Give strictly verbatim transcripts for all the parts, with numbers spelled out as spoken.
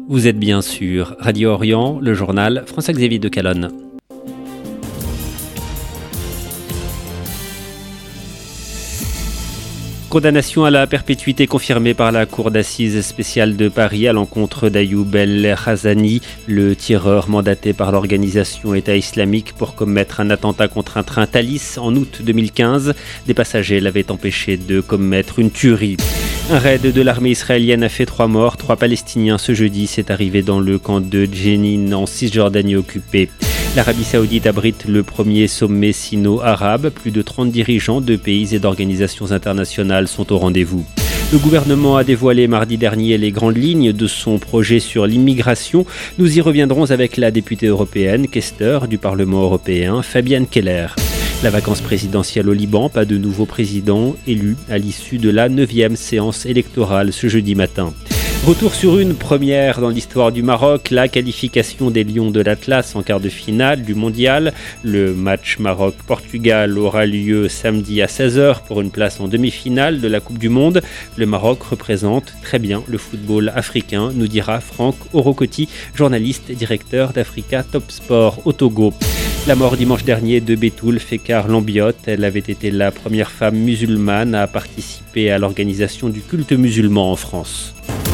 Vous êtes bien sûr Radio Orient, le journal François-Xavier de Calonne. Condamnation à la perpétuité confirmée par la Cour d'assises spéciale de Paris à l'encontre d'Ayoub El-Razani, le tireur mandaté par l'organisation État islamique pour commettre un attentat contre un train Thalys en août deux mille quinze. Des passagers l'avaient empêché de commettre une tuerie. Un raid de l'armée israélienne a fait trois morts, trois Palestiniens ce jeudi. C'est arrivé dans le camp de Jenin en Cisjordanie occupée. L'Arabie Saoudite abrite le premier sommet sino-arabe. Plus de trente dirigeants de pays et d'organisations internationales sont au rendez-vous. Le gouvernement a dévoilé mardi dernier les grandes lignes de son projet sur l'immigration. Nous y reviendrons avec la députée européenne, questeur du Parlement européen, Fabienne Keller. La vacance présidentielle au Liban, pas de nouveau président élu à l'issue de la neuvième séance électorale ce jeudi matin. Retour sur une première dans l'histoire du Maroc, la qualification des Lions de l'Atlas en quart de finale du mondial. Le match Maroc-Portugal aura lieu samedi à seize heures pour une place en demi-finale de la Coupe du Monde. Le Maroc représente très bien le football africain, nous dira Franck Orokoti, journaliste et directeur d'Africa Top Sport au Togo. La mort dimanche dernier de Betoul Fekar Lambiot. Elle avait été la première femme musulmane à participer à l'organisation du culte musulman en France.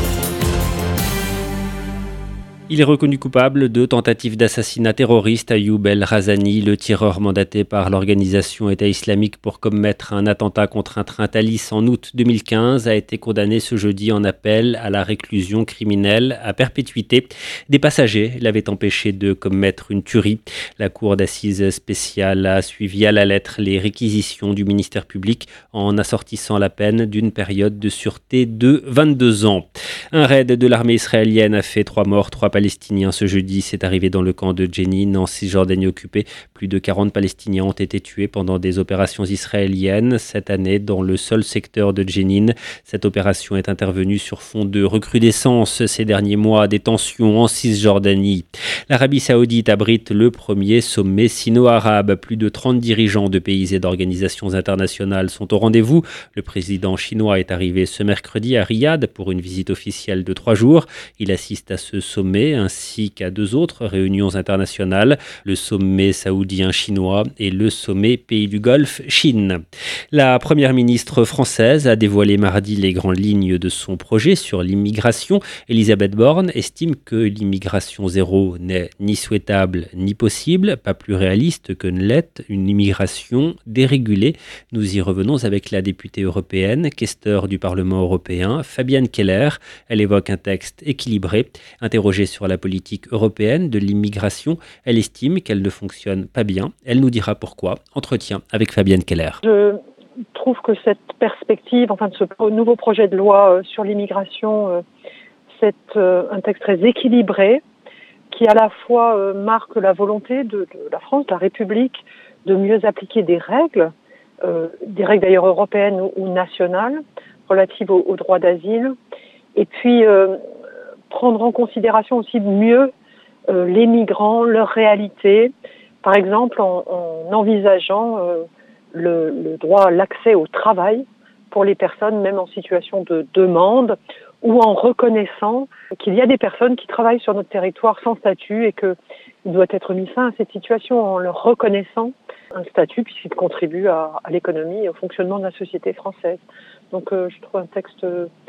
Il est reconnu coupable de tentative d'assassinat terroriste. Ayoub El-Razani, le tireur mandaté par l'organisation État islamique pour commettre un attentat contre un train Thalys en août deux mille quinze, a été condamné ce jeudi en appel à la réclusion criminelle à perpétuité. Des passagers l'avaient empêché de commettre une tuerie. La cour d'assises spéciale a suivi à la lettre les réquisitions du ministère public en assortissant la peine d'une période de sûreté de vingt-deux ans. Un raid de l'armée israélienne a fait trois morts, trois Palestiniens ce jeudi. C'est arrivé dans le camp de Jenin en Cisjordanie occupée. Plus de quarante Palestiniens ont été tués pendant des opérations israéliennes cette année dans le seul secteur de Jenin. Cette opération est intervenue sur fond de recrudescence ces derniers mois des tensions en Cisjordanie. L'Arabie Saoudite abrite le premier sommet sino-arabe. Plus de trente dirigeants de pays et d'organisations internationales sont au rendez-vous. Le président chinois est arrivé ce mercredi à Riyad pour une visite officielle de trois jours. Il assiste à ce sommet ainsi qu'à deux autres réunions internationales, le sommet saoudien-chinois et le sommet Pays du Golfe Chine. La première ministre française a dévoilé mardi les grandes lignes de son projet sur l'immigration. Elisabeth Borne estime que l'immigration zéro n'est ni souhaitable ni possible, pas plus réaliste que ne l'est une immigration dérégulée. Nous y revenons avec la députée européenne, questeur du Parlement européen, Fabienne Keller. Elle évoque un texte équilibré. Interrogée sur la politique européenne de l'immigration, elle estime qu'elle ne fonctionne pas bien. Elle nous dira pourquoi. Entretien avec Fabienne Keller. Je trouve que cette perspective, enfin de ce nouveau projet de loi sur l'immigration, c'est un texte très équilibré qui à la fois marque la volonté de, de la France, de la République, de mieux appliquer des règles, euh, des règles d'ailleurs européennes ou, ou nationales, relatives au, au droit d'asile, et puis euh, prendre en considération aussi mieux euh, les migrants, leur réalité, par exemple en, en envisageant euh, le, le droit à l'accès au travail pour les personnes même en situation de demande, ou en reconnaissant qu'il y a des personnes qui travaillent sur notre territoire sans statut et qu'il doit être mis fin à cette situation en leur reconnaissant un statut puisqu'ils contribuent à, à l'économie et au fonctionnement de la société française. Donc euh, je trouve un texte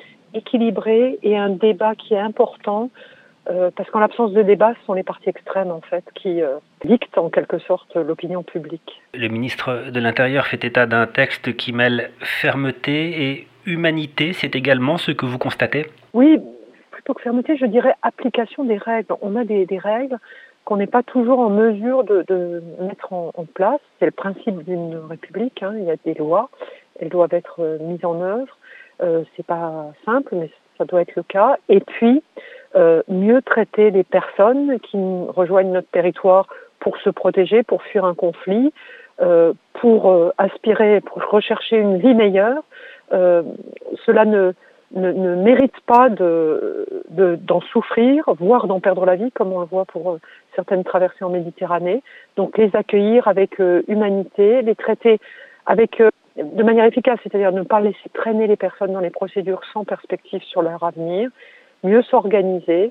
équilibré et un débat qui est important euh, parce qu'en l'absence de débat, ce sont les partis extrêmes en fait qui euh, dictent en quelque sorte l'opinion publique. Le ministre de l'Intérieur fait état d'un texte qui mêle fermeté et humanité. C'est également ce que vous constatez ? Oui, plutôt que fermeté, je dirais application des règles. On a des, des règles qu'on n'est pas toujours en mesure de, de mettre en, en place. C'est le principe d'une république. Hein. Il y a des lois, elles doivent être mises en œuvre. Euh, c'est pas simple, mais ça doit être le cas. Et puis, euh, mieux traiter les personnes qui rejoignent notre territoire pour se protéger, pour fuir un conflit, euh, pour euh, aspirer, pour rechercher une vie meilleure. Euh, cela ne, ne, ne mérite pas de, de, d'en souffrir, voire d'en perdre la vie, comme on le voit pour euh, certaines traversées en Méditerranée. Donc les accueillir avec euh, humanité, les traiter avec euh, de manière efficace, c'est-à-dire ne pas laisser traîner les personnes dans les procédures sans perspective sur leur avenir, mieux s'organiser,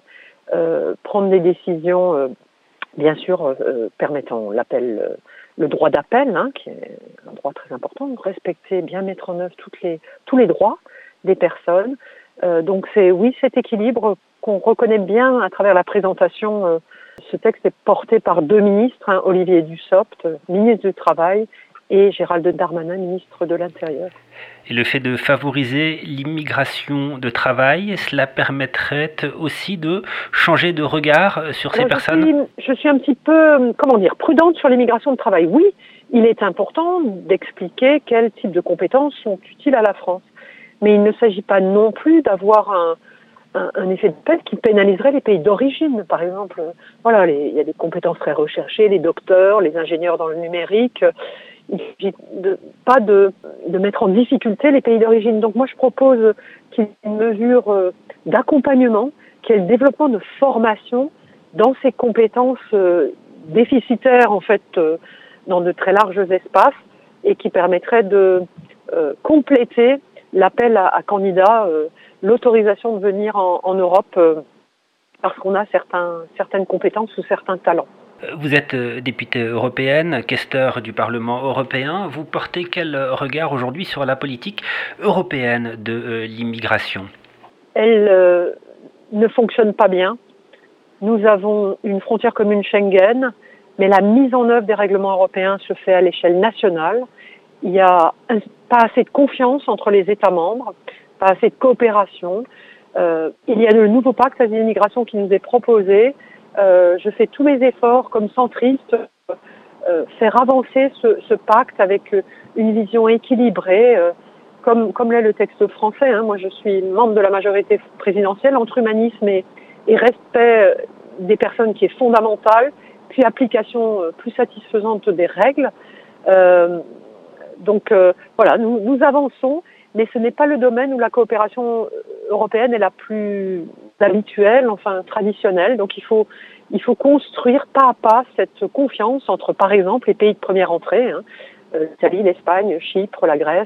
euh, prendre des décisions, euh, bien sûr, euh, permettant l'appel, euh, le droit d'appel, hein, qui est un droit très important, respecter, bien mettre en œuvre toutes les, tous les droits des personnes. Euh, donc c'est oui, cet équilibre qu'on reconnaît bien à travers la présentation. Euh, ce texte est porté par deux ministres, hein, Olivier Dussopt, ministre du Travail, et Gérald Darmanin, ministre de l'Intérieur. Et le fait de favoriser l'immigration de travail, cela permettrait aussi de changer de regard sur ces Alors, personnes ? je suis, je suis un petit peu, comment dire, prudente sur l'immigration de travail. Oui, il est important d'expliquer quels types de compétences sont utiles à la France. Mais il ne s'agit pas non plus d'avoir un, un, un effet de pèse qui pénaliserait les pays d'origine. Par exemple, voilà, les, il y a des compétences très recherchées, les docteurs, les ingénieurs dans le numérique. Il ne s'agit de, pas de, de mettre en difficulté les pays d'origine. Donc moi, je propose qu'il y ait une mesure d'accompagnement, qu'il y ait le développement de formation dans ces compétences euh, déficitaires, en fait, euh, dans de très larges espaces, et qui permettrait de euh, compléter l'appel à, à candidats, euh, l'autorisation de venir en, en Europe euh, parce qu'on a certains, certaines compétences ou certains talents. Vous êtes députée européenne, questeur du Parlement européen. Vous portez quel regard aujourd'hui sur la politique européenne de euh, l'immigration ? Elle euh, ne fonctionne pas bien. Nous avons une frontière commune Schengen, mais la mise en œuvre des règlements européens se fait à l'échelle nationale. Il n'y a un, pas assez de confiance entre les États membres, pas assez de coopération. Euh, il y a le nouveau pacte sur l'immigration qui nous est proposé. Euh, je fais tous mes efforts comme centriste, euh, faire avancer ce, ce pacte avec une vision équilibrée, euh, comme, comme l'est le texte français. Hein. Moi, je suis membre de la majorité présidentielle entre humanisme et, et respect des personnes qui est fondamental, puis application plus satisfaisante des règles. Euh, donc euh, voilà, nous, nous avançons, mais ce n'est pas le domaine où la coopération européenne est la plus habituelle, enfin traditionnelle. Donc il faut, il faut construire pas à pas cette confiance entre, par exemple, les pays de première entrée, hein, l'Italie, l'Espagne, Chypre, la Grèce,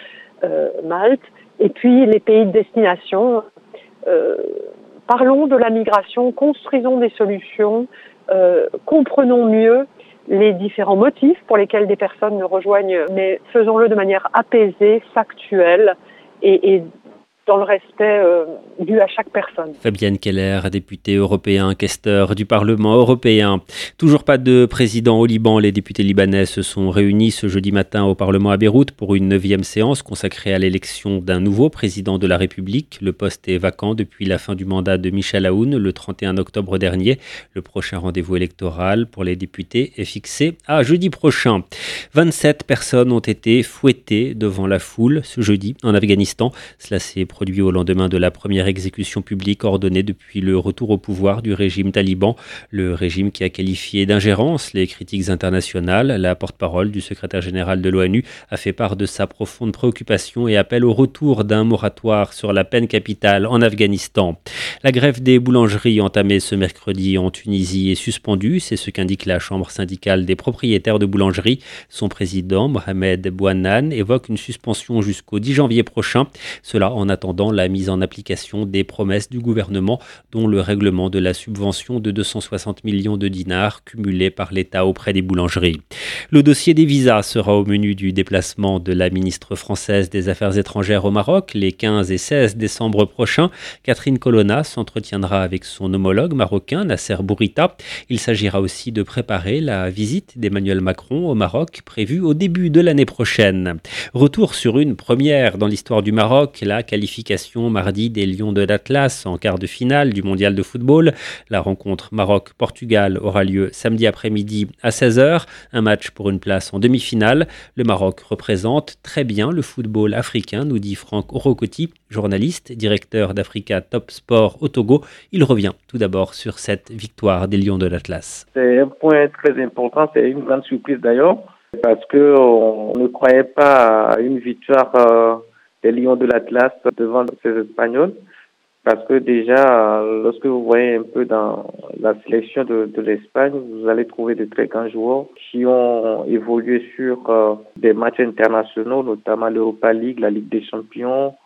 euh, Malte, et puis les pays de destination. Euh, parlons de la migration, construisons des solutions, euh, comprenons mieux les différents motifs pour lesquels des personnes nous rejoignent, mais faisons-le de manière apaisée, factuelle et, et dans le respect euh, dû à chaque personne. Fabienne Keller, députée européen, questeur du Parlement européen. Toujours pas de président au Liban. Les députés libanais se sont réunis ce jeudi matin au Parlement à Beyrouth pour une neuvième séance consacrée à l'élection d'un nouveau président de la République. Le poste est vacant depuis la fin du mandat de Michel Aoun le trente et un octobre dernier. Le prochain rendez-vous électoral pour les députés est fixé à jeudi prochain. vingt-sept personnes ont été fouettées devant la foule ce jeudi en Afghanistan. Cela s'est produit au lendemain de la première exécution publique ordonnée depuis le retour au pouvoir du régime taliban. Le régime qui a qualifié d'ingérence les critiques internationales. La porte-parole du secrétaire général de l'ONU a fait part de sa profonde préoccupation et appelle au retour d'un moratoire sur la peine capitale en Afghanistan. La grève des boulangeries entamée ce mercredi en Tunisie est suspendue. C'est ce qu'indique la chambre syndicale des propriétaires de boulangeries. Son président, Mohamed Bouannan, évoque une suspension jusqu'au dix janvier prochain. Cela en attendant la mise en application des promesses du gouvernement, dont le règlement de la subvention de deux cent soixante millions de dinars cumulés par l'État auprès des boulangeries. Le dossier des visas sera au menu du déplacement de la ministre française des Affaires étrangères au Maroc les quinze et seize décembre prochains. Catherine Colonna s'entretiendra avec son homologue marocain Nasser Bourita. Il s'agira aussi de préparer la visite d'Emmanuel Macron au Maroc prévue au début de l'année prochaine. Retour sur une première dans l'histoire du Maroc, la qualification mardi des Lions de l'Atlas en quart de finale du mondial de football. La rencontre Maroc-Portugal aura lieu samedi après-midi à seize heures. Un match pour une place en demi-finale. Le Maroc représente très bien le football africain, nous dit Franck Orokoti, journaliste, directeur d'Africa Top Sport au Togo. Il revient tout d'abord sur cette victoire des Lions de l'Atlas. C'est un point très important, c'est une grande surprise d'ailleurs, parce qu'on ne croyait pas à une victoire euh, des Lions de l'Atlas devant ces Espagnols, parce que déjà, lorsque vous voyez un peu dans la sélection de, de l'Espagne, vous allez trouver de très grands joueurs qui ont évolué sur euh, des matchs internationaux, notamment l'Europa League, la Ligue des Champions, qui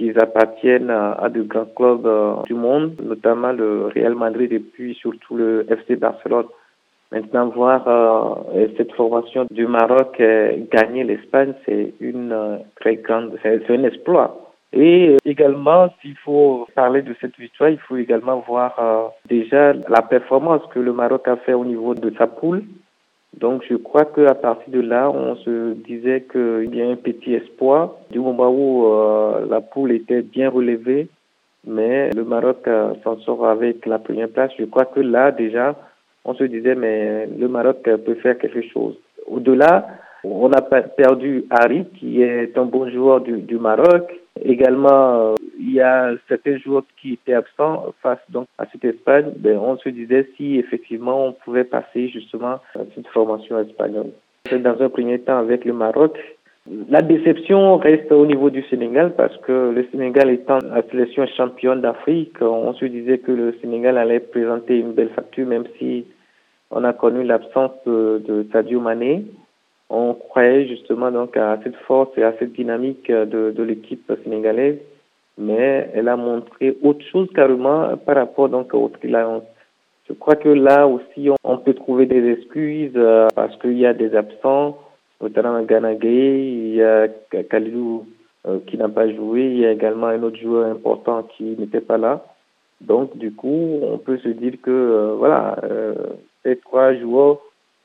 qu'ils appartiennent à, à de grands clubs euh, du monde, notamment le Real Madrid et puis surtout le F C Barcelone. Maintenant, voir euh, cette formation du Maroc euh, gagner l'Espagne, c'est une euh, très grande, c'est, c'est un exploit. Et euh, également, s'il faut parler de cette victoire, il faut également voir euh, déjà la performance que le Maroc a fait au niveau de sa poule. Donc, je crois qu'à partir de là, on se disait qu'il y a un petit espoir du moment où euh, la poule était bien relevée, mais le Maroc euh, s'en sort avec la première place. Je crois que là, déjà, on se disait, mais le Maroc peut faire quelque chose. Au-delà, on a perdu Harry, qui est un bon joueur du, du Maroc. Également, euh, il y a certains joueurs qui étaient absents face donc à cette Espagne. Ben, on se disait si effectivement on pouvait passer justement à cette formation espagnole. Dans un premier temps avec le Maroc, la déception reste au niveau du Sénégal parce que le Sénégal étant la sélection championne d'Afrique, on se disait que le Sénégal allait présenter une belle facture, même si on a connu l'absence de, de Sadio Mané. On croyait justement donc à cette force et à cette dynamique de, de l'équipe sénégalaise, mais elle a montré autre chose carrément par rapport donc au Lions. Je crois que là aussi on, on peut trouver des excuses euh, parce qu'il y a des absents, notamment Gana Gueye, il y a Kalidou euh, qui n'a pas joué, il y a également un autre joueur important qui n'était pas là. Donc du coup, on peut se dire que euh, voilà, euh, ces trois joueurs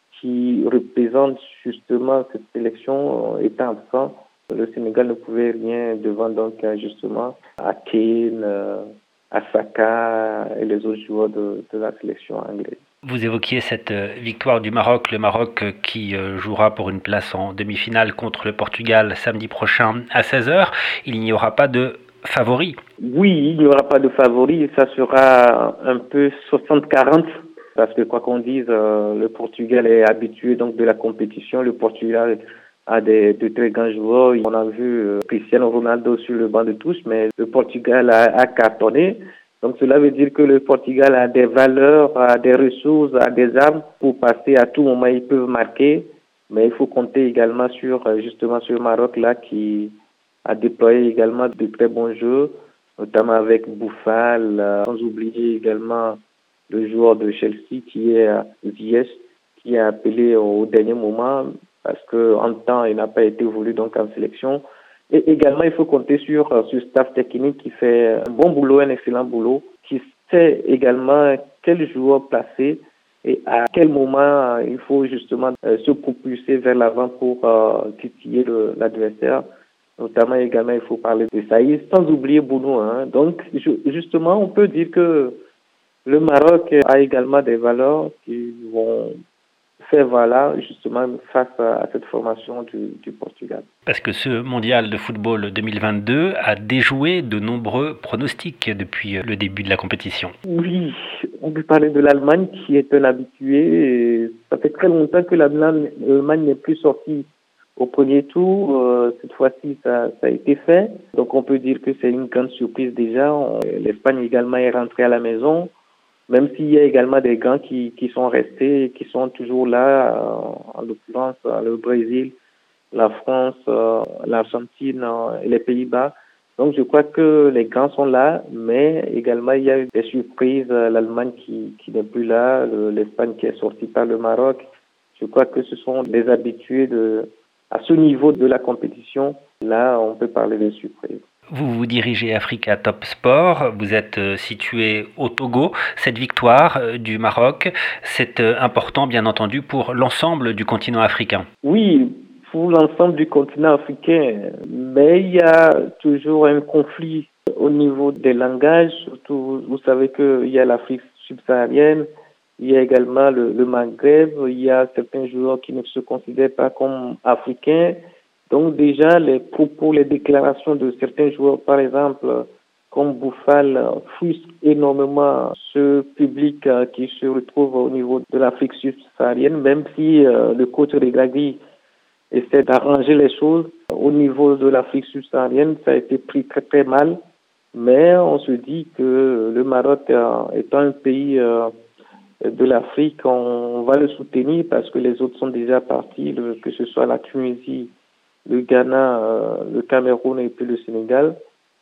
qui représentent justement cette sélection euh, étant absents, le Sénégal ne pouvait rien devant donc justement à Kane, euh, à Saka et les autres joueurs de, de la sélection anglaise. Vous évoquiez cette victoire du Maroc, le Maroc qui jouera pour une place en demi-finale contre le Portugal samedi prochain à seize heures. Il n'y aura pas de favori. Oui, il n'y aura pas de favori, ça sera un peu soixante quarante. Parce que quoi qu'on dise, euh, le Portugal est habitué donc de la compétition. Le Portugal a des, de très grands joueurs. On a vu euh, Cristiano Ronaldo sur le banc de touche, mais le Portugal a, a cartonné. Donc cela veut dire que le Portugal a des valeurs, a des ressources, a des armes pour passer à tout moment. Ils peuvent marquer, mais il faut compter également sur justement sur le Maroc là qui a déployé également de très bons jeux, notamment avec Boufal, euh, sans oublier également le joueur de Chelsea qui est Ziyech, qui a appelé au dernier moment parce qu'en temps il n'a pas été voulu donc en sélection. Et également il faut compter sur ce staff technique qui fait un bon boulot, un excellent boulot, qui sait également quel joueur placer et à quel moment il faut justement se propulser vers l'avant pour euh, titiller le, l'adversaire. Notamment également il faut parler de Saïd, sans oublier Bounou. Hein. Donc justement on peut dire que le Maroc a également des valeurs qui vont faire valoir justement face à cette formation du, du Portugal. Parce que ce mondial de football deux mille vingt-deux a déjoué de nombreux pronostics depuis le début de la compétition. Oui, on peut parler de l'Allemagne qui est un habitué. Et ça fait très longtemps que l'Allemagne n'est plus sortie au premier tour. Euh, cette fois-ci, ça, ça a été fait. Donc on peut dire que c'est une grande surprise déjà. On, L'Espagne également est rentrée à la maison. Même s'il y a également des grands qui, qui sont restés, qui sont toujours là, euh, en l'occurrence le Brésil, la France, euh, l'Argentine euh, et les Pays-Bas. Donc je crois que les grands sont là, mais également il y a eu des surprises, l'Allemagne qui, qui n'est plus là, le, l'Espagne qui est sortie par le Maroc. Je crois que ce sont des habitués de, à ce niveau de la compétition. Là, on peut parler de surprises. Vous vous dirigez Africa Top Sport, vous êtes situé au Togo. Cette victoire du Maroc, c'est important bien entendu pour l'ensemble du continent africain. Oui, pour l'ensemble du continent africain, mais il y a toujours un conflit au niveau des langages. Surtout, vous savez qu'il y a l'Afrique subsaharienne, il y a également le, le Maghreb, il y a certains joueurs qui ne se considèrent pas comme africains. Donc déjà, les propos, les déclarations de certains joueurs, par exemple, comme Boufal, frustrent énormément ce public qui se retrouve au niveau de l'Afrique subsaharienne, même si euh, le coach Regragui essaie d'arranger les choses. Au niveau de l'Afrique subsaharienne, ça a été pris très très mal, mais on se dit que le Maroc euh, étant un pays euh, de l'Afrique, on va le soutenir parce que les autres sont déjà partis, le, que ce soit la Tunisie, le Ghana, euh, le Cameroun et puis le Sénégal.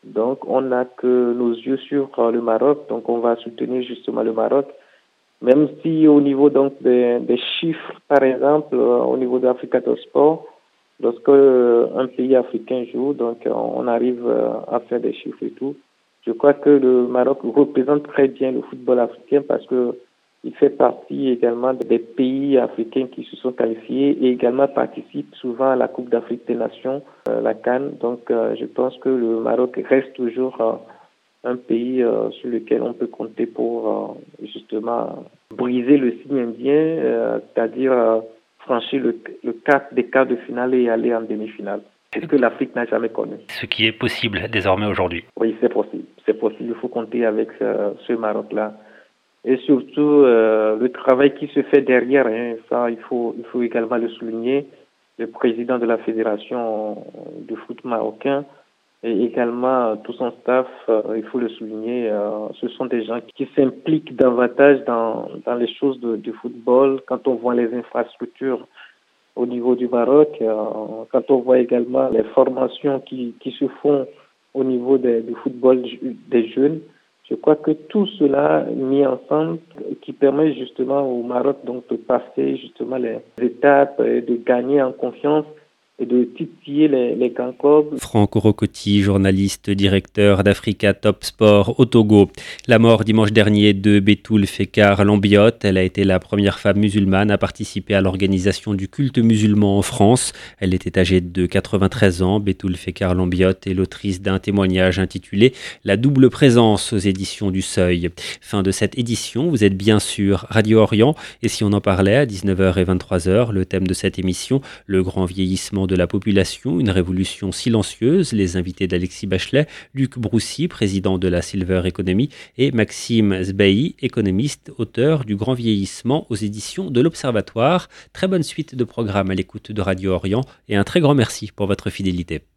Donc, on n'a que nos yeux sur le Maroc, donc on va soutenir justement le Maroc. Même si au niveau donc des, des chiffres, par exemple, au niveau d'Africa Top Sport, lorsque un pays africain joue, donc on arrive à faire des chiffres et tout. Je crois que le Maroc représente très bien le football africain parce que il fait partie également des pays africains qui se sont qualifiés et également participe souvent à la Coupe d'Afrique des Nations, euh, la CAN. Donc, euh, je pense que le Maroc reste toujours euh, un pays euh, sur lequel on peut compter pour euh, justement briser le signe indien, euh, c'est-à-dire euh, franchir le, le cap des quarts de finale et aller en demi-finale. C'est ce que l'Afrique n'a jamais connu. Ce qui est possible désormais aujourd'hui. Oui, c'est possible. C'est possible. Il faut compter avec euh, ce Maroc-là. Et surtout, euh, le travail qui se fait derrière, hein, ça, il faut, il faut également le souligner. Le président de la Fédération de foot marocain et également tout son staff, euh, il faut le souligner, euh, ce sont des gens qui s'impliquent davantage dans, dans les choses de, du football. Quand on voit les infrastructures au niveau du Maroc, euh, quand on voit également les formations qui, qui se font au niveau des, du football des jeunes, je crois que tout cela mis ensemble qui permet justement au Maroc donc de passer justement les étapes et de gagner en confiance et de titiller les, les grands clubs. Franck Orocotti, journaliste, directeur d'Africa Top Sport au Togo. La mort dimanche dernier de Betoul Fekar Lambiot. Elle a été la première femme musulmane à participer à l'organisation du culte musulman en France. Elle était âgée de quatre-vingt-treize ans. Betoul Fekar Lambiot est l'autrice d'un témoignage intitulé « La double présence » aux éditions du Seuil. Fin de cette édition, vous êtes bien sûr Radio Orient. Et si on en parlait à dix-neuf heures et vingt-trois heures, le thème de cette émission, le grand vieillissement de la population, une révolution silencieuse, les invités d'Alexis Bachelet, Luc Broussy, président de la Silver Economy, et Maxime Zbaï, économiste, auteur du Grand vieillissement aux éditions de l'Observatoire. Très bonne suite de programmes à l'écoute de Radio Orient et un très grand merci pour votre fidélité.